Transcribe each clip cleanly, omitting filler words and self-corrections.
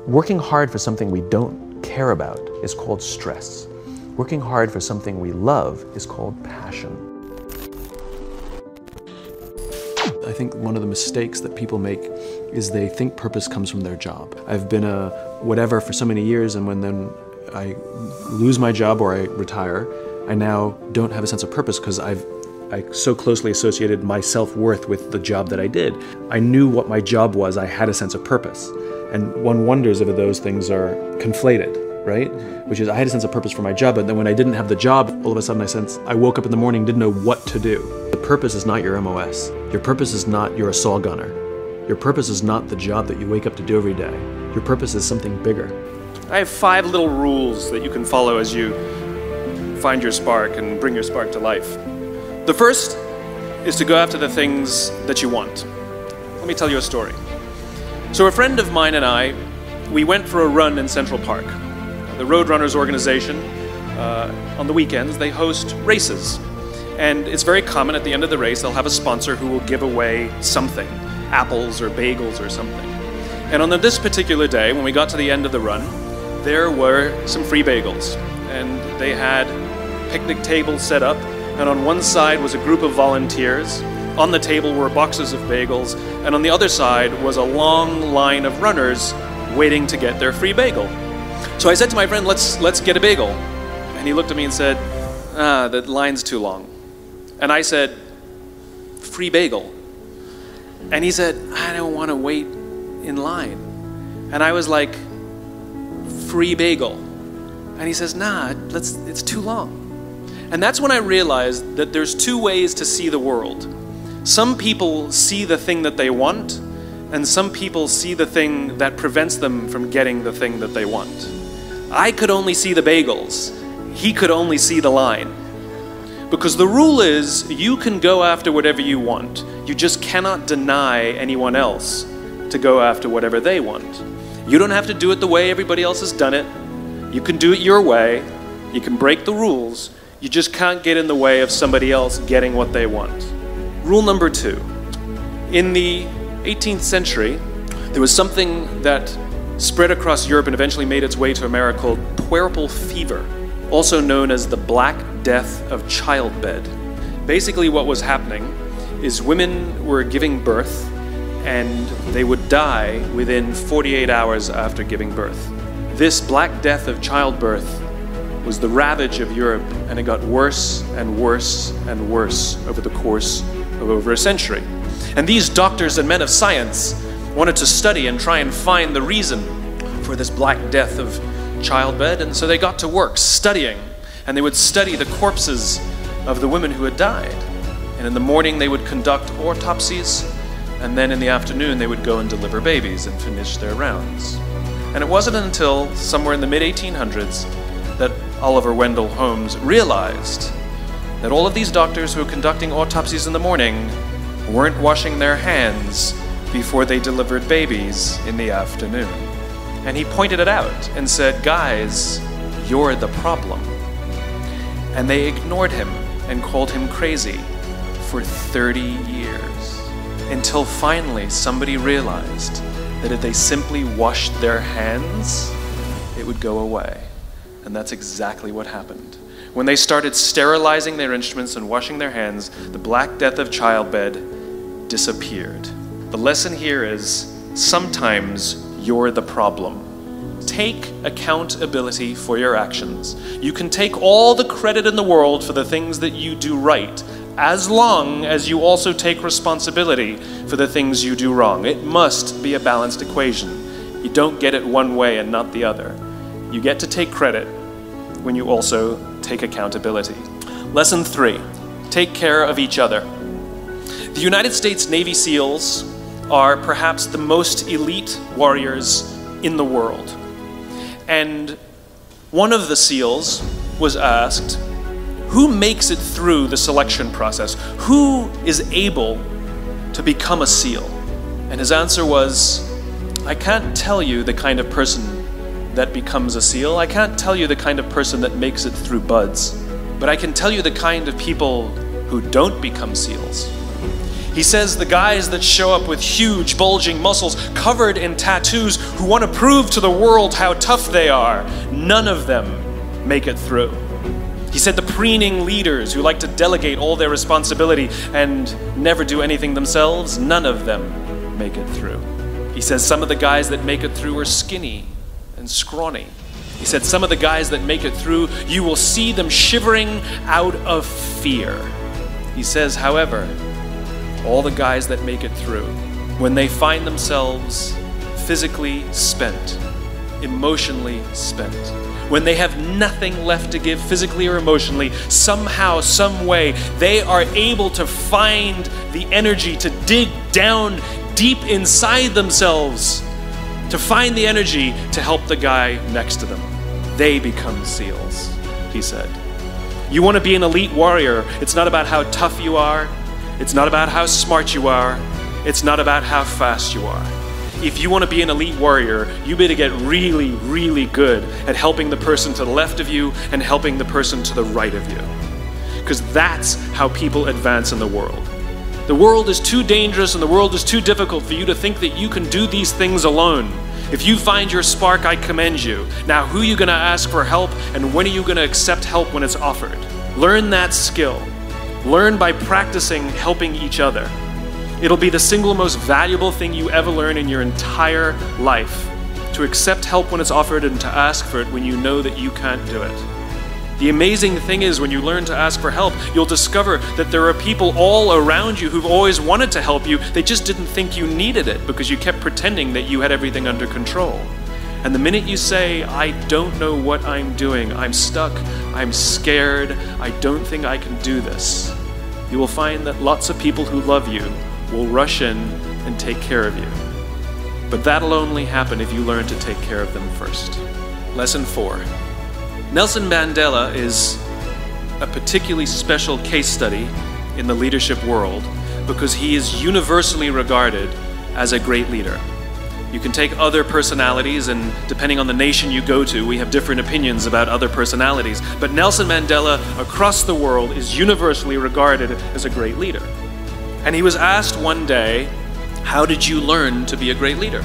Working hard for something we don't care about is called stress. Working hard for something we love is called passion. I think one of the mistakes that people make is they think purpose comes from their job. I've been a whatever for so many years, and when then I lose my job or I retire, I now don't have a sense of purpose because I so closely associated my self-worth with the job that I did. I knew what my job was, I had a sense of purpose. And one wonders if those things are conflated, right? Which is, I had a sense of purpose for my job, but then when I didn't have the job, all of a sudden I woke up in the morning, didn't know what to do. The purpose is not your MOS. Your purpose is not you're a saw gunner. Your purpose is not the job that you wake up to do every day. Your purpose is something bigger. I have 5 little rules that you can follow as you find your spark and bring your spark to life. The first is to go after the things that you want. Let me tell you a story. So a friend of mine and I, we went for a run in Central Park. The Roadrunners organization, on the weekends, they host races. And it's very common at the end of the race, they'll have a sponsor who will give away something, apples or bagels or something. And on this particular day, when we got to the end of the run, there were some free bagels. And they had picnic tables set up, and on one side was a group of volunteers. On the table were boxes of bagels, and on the other side was a long line of runners waiting to get their free bagel. So I said to my friend, let's get a bagel. And he looked at me and said, the line's too long. And I said, free bagel. And he said, I don't want to wait in line. And I was like, free bagel. And he says, nah, it's too long. And that's when I realized that there's 2 ways to see the world. Some people see the thing that they want, and some people see the thing that prevents them from getting the thing that they want. I could only see the bagels. He could only see the line. Because the rule is, you can go after whatever you want. You just cannot deny anyone else to go after whatever they want. You don't have to do it the way everybody else has done it. You can do it your way. You can break the rules. You just can't get in the way of somebody else getting what they want. Rule number 2. In the 18th century, there was something that spread across Europe and eventually made its way to America called puerperal fever, also known as the Black Death of childbed. Basically what was happening is women were giving birth and they would die within 48 hours after giving birth. This Black Death of childbirth was the ravage of Europe, and it got worse and worse and worse over the course of over a century. And these doctors and men of science wanted to study and try and find the reason for this Black Death of childbed, and so they got to work studying, and they would study the corpses of the women who had died. And in the morning they would conduct autopsies, and then in the afternoon they would go and deliver babies and finish their rounds. And it wasn't until somewhere in the mid-1800s that Oliver Wendell Holmes realized that all of these doctors who were conducting autopsies in the morning weren't washing their hands before they delivered babies in the afternoon. And he pointed it out and said, guys, you're the problem. And they ignored him and called him crazy for 30 years, until finally somebody realized that if they simply washed their hands, it would go away. And that's exactly what happened. When they started sterilizing their instruments and washing their hands, the Black Death of childbed disappeared. The lesson here is, sometimes you're the problem. Take accountability for your actions. You can take all the credit in the world for the things that you do right, as long as you also take responsibility for the things you do wrong. It must be a balanced equation. You don't get it one way and not the other. You get to take credit when you also take accountability. Lesson 3, take care of each other. The United States Navy SEALs are perhaps the most elite warriors in the world. And one of the SEALs was asked, who makes it through the selection process? Who is able to become a SEAL? And his answer was, I can't tell you the kind of person that becomes a SEAL. I can't tell you the kind of person that makes it through BUD/S, but I can tell you the kind of people who don't become SEALs. He says the guys that show up with huge, bulging muscles covered in tattoos who want to prove to the world how tough they are, none of them make it through. He said the preening leaders who like to delegate all their responsibility and never do anything themselves, none of them make it through. He says some of the guys that make it through are skinny and scrawny. He said some of the guys that make it through, you will see them shivering out of fear. He says, however, all the guys that make it through, when they find themselves physically spent, emotionally spent, when they have nothing left to give physically or emotionally, somehow, some way, they are able to find the energy to dig down deep inside themselves, to find the energy to help the guy next to them. They become SEALs, he said. You want to be an elite warrior, it's not about how tough you are, it's not about how smart you are, it's not about how fast you are. If you want to be an elite warrior, you better get really, really good at helping the person to the left of you and helping the person to the right of you. Because that's how people advance in the world. The world is too dangerous and the world is too difficult for you to think that you can do these things alone. If you find your spark, I commend you. Now, who are you going to ask for help, and when are you going to accept help when it's offered? Learn that skill. Learn by practicing helping each other. It'll be the single most valuable thing you ever learn in your entire life, to accept help when it's offered and to ask for it when you know that you can't do it. The amazing thing is, when you learn to ask for help, you'll discover that there are people all around you who've always wanted to help you. They just didn't think you needed it because you kept pretending that you had everything under control. And the minute you say, I don't know what I'm doing, I'm stuck, I'm scared, I don't think I can do this, you will find that lots of people who love you will rush in and take care of you. But that'll only happen if you learn to take care of them first. Lesson 4. Nelson Mandela is a particularly special case study in the leadership world because he is universally regarded as a great leader. You can take other personalities, and depending on the nation you go to, we have different opinions about other personalities. But Nelson Mandela across the world is universally regarded as a great leader. And he was asked one day, how did you learn to be a great leader?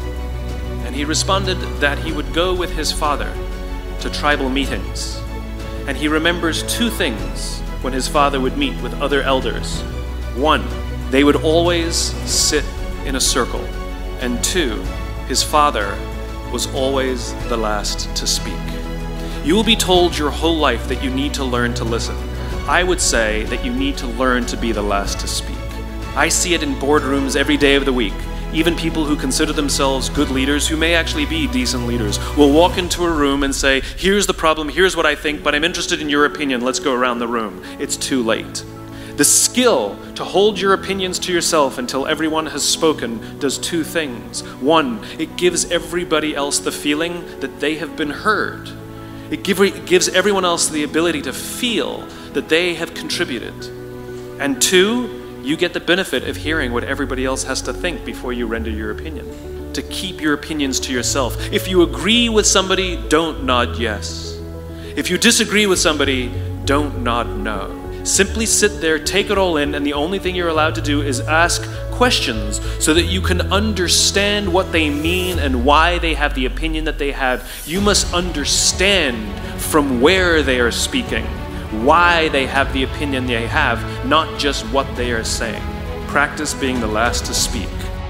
And he responded that he would go with his father to tribal meetings. And he remembers two things when his father would meet with other elders. One, they would always sit in a circle. And two, his father was always the last to speak. You will be told your whole life that you need to learn to listen. I would say that you need to learn to be the last to speak. I see it in boardrooms every day of the week. Even people who consider themselves good leaders, who may actually be decent leaders, will walk into a room and say, here's the problem, here's what I think, but I'm interested in your opinion, let's go around the room. It's too late. The skill to hold your opinions to yourself until everyone has spoken does two things. One, it gives everybody else the feeling that they have been heard. It gives everyone else the ability to feel that they have contributed. And two, you get the benefit of hearing what everybody else has to think before you render your opinion. To keep your opinions to yourself. If you agree with somebody, don't nod yes. If you disagree with somebody, don't nod no. Simply sit there, take it all in, and the only thing you're allowed to do is ask questions so that you can understand what they mean and why they have the opinion that they have. You must understand from where they are speaking, why they have the opinion they have, not just what they are saying. Practice being the last to speak.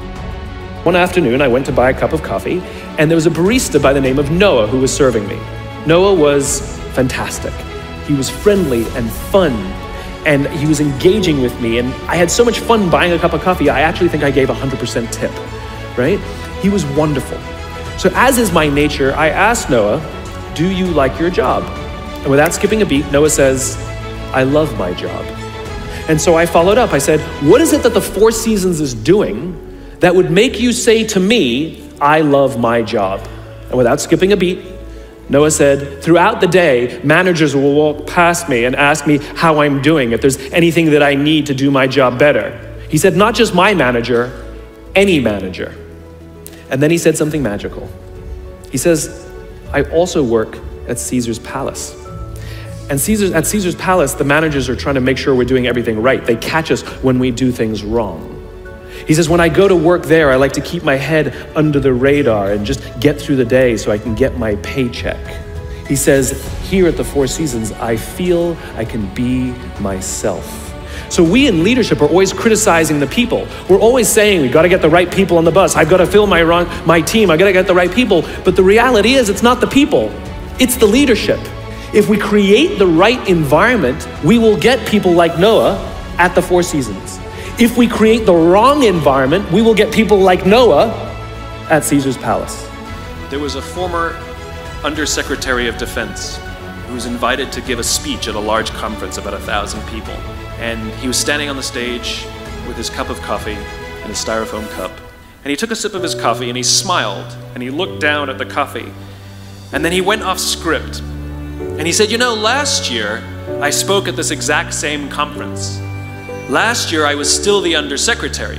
One afternoon, I went to buy a cup of coffee, and there was a barista by the name of Noah who was serving me. Noah was fantastic. He was friendly and fun, and he was engaging with me, and I had so much fun buying a cup of coffee, I actually think I gave 100% tip, right? He was wonderful. So as is my nature, I asked Noah, do you like your job? And without skipping a beat, Noah says, I love my job. And so I followed up. I said, what is it that the Four Seasons is doing that would make you say to me, I love my job? And without skipping a beat, Noah said, throughout the day, managers will walk past me and ask me how I'm doing, if there's anything that I need to do my job better. He said, not just my manager, any manager. And then he said something magical. He says, I also work at Caesar's palace. And at Caesar's Palace, the managers are trying to make sure we're doing everything right. They catch us when we do things wrong. He says, when I go to work there, I like to keep my head under the radar and just get through the day so I can get my paycheck. He says, here at the Four Seasons, I feel I can be myself. So we in leadership are always criticizing the people. We're always saying, we've got to get the right people on the bus. I've got to fill my team. I've got to get the right people. But the reality is, it's not the people. It's the leadership. If we create the right environment, we will get people like Noah at the Four Seasons. If we create the wrong environment, we will get people like Noah at Caesar's Palace. There was a former Undersecretary of Defense who was invited to give a speech at a large conference, about 1,000 people. And he was standing on the stage with his cup of coffee and a styrofoam cup. And he took a sip of his coffee and he smiled and he looked down at the coffee. And then he went off script. And he said, you know, last year I spoke at this exact same conference. Last year I was still the Undersecretary.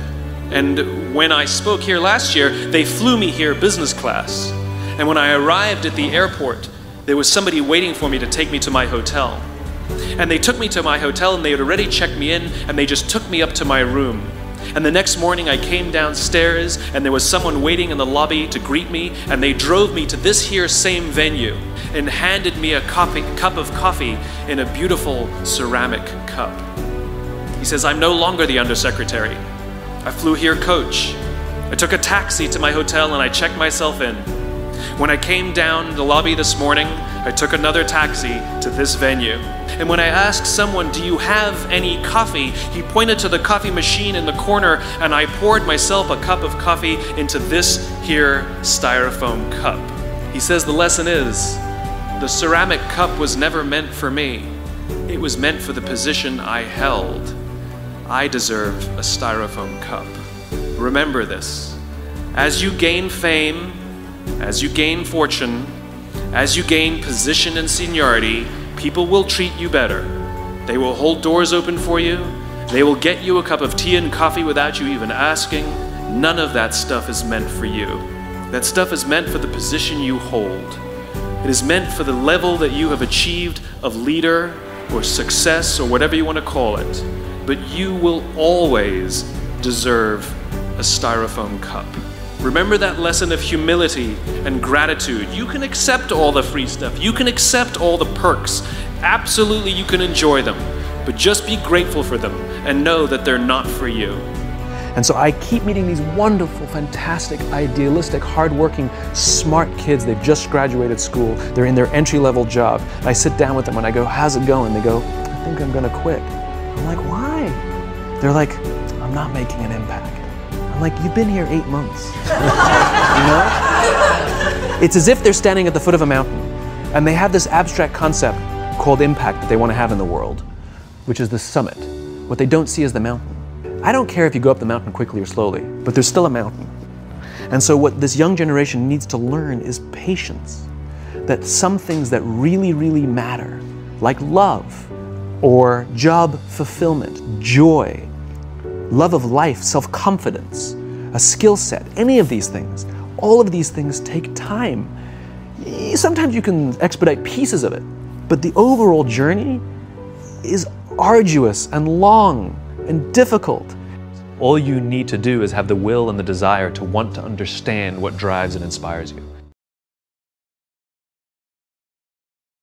And when I spoke here last year, they flew me here business class. And when I arrived at the airport, there was somebody waiting for me to take me to my hotel. And they took me to my hotel and they had already checked me in and they just took me up to my room. And the next morning I came downstairs and there was someone waiting in the lobby to greet me, and they drove me to this here same venue and handed me a cup of coffee in a beautiful ceramic cup. He says, I'm no longer the Undersecretary. I flew here coach. I took a taxi to my hotel and I checked myself in. When I came down the lobby this morning, I took another taxi to this venue. And when I asked someone, do you have any coffee? He pointed to the coffee machine in the corner and I poured myself a cup of coffee into this here styrofoam cup. He says the lesson is, the ceramic cup was never meant for me. It was meant for the position I held. I deserve a styrofoam cup. Remember this. As you gain fame, as you gain fortune, as you gain position and seniority, people will treat you better. They will hold doors open for you. They will get you a cup of tea and coffee without you even asking. None of that stuff is meant for you. That stuff is meant for the position you hold. It is meant for the level that you have achieved of leader or success or whatever you want to call it. But you will always deserve a styrofoam cup. Remember that lesson of humility and gratitude. You can accept all the free stuff. You can accept all the perks. Absolutely, you can enjoy them. But just be grateful for them and know that they're not for you. And so I keep meeting these wonderful, fantastic, idealistic, hardworking, smart kids. They've just graduated school. They're in their entry-level job. I sit down with them and I go, how's it going? They go, I think I'm gonna quit. I'm like, why? They're like, I'm not making an impact. I'm like, you've been here 8 months. You know? It's as if they're standing at the foot of a mountain and they have this abstract concept called impact that they want to have in the world, which is the summit. What they don't see is the mountain. I don't care if you go up the mountain quickly or slowly, but there's still a mountain. And so what this young generation needs to learn is patience. That some things that really, really matter, like love, or job fulfillment, joy, love of life, self-confidence, a skill set, any of these things, all of these things take time. Sometimes you can expedite pieces of it, but the overall journey is arduous and long and difficult. All you need to do is have the will and the desire to want to understand what drives and inspires you.